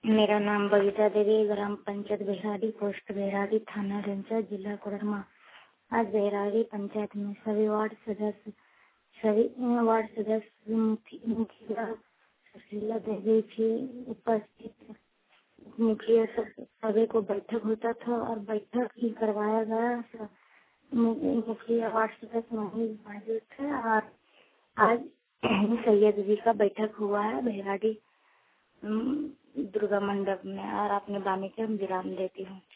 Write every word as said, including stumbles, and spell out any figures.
मेरा नाम बबीता देवी, ग्राम पंचायत बेहराडी, पोस्ट बेहराडी, थाना रेंचा, जिला कोडरमा। आज बेहराडी पंचायत में सभी वार्ड सदस्य सभी वार्ड सदस्य मुखी- मुखिया सुशीला देवी की उपस्थित मुखिया सब सभी को बैठक होता था और बैठक ही करवाया गया। स- मु- मुखिया वार्ड सदस्य वहीं मौजूद थे और आज सैयद जी का बैठक हुआ है बेहराडी दुर्गा मंडप में और अपने बानी के हम विराम देती हूँ।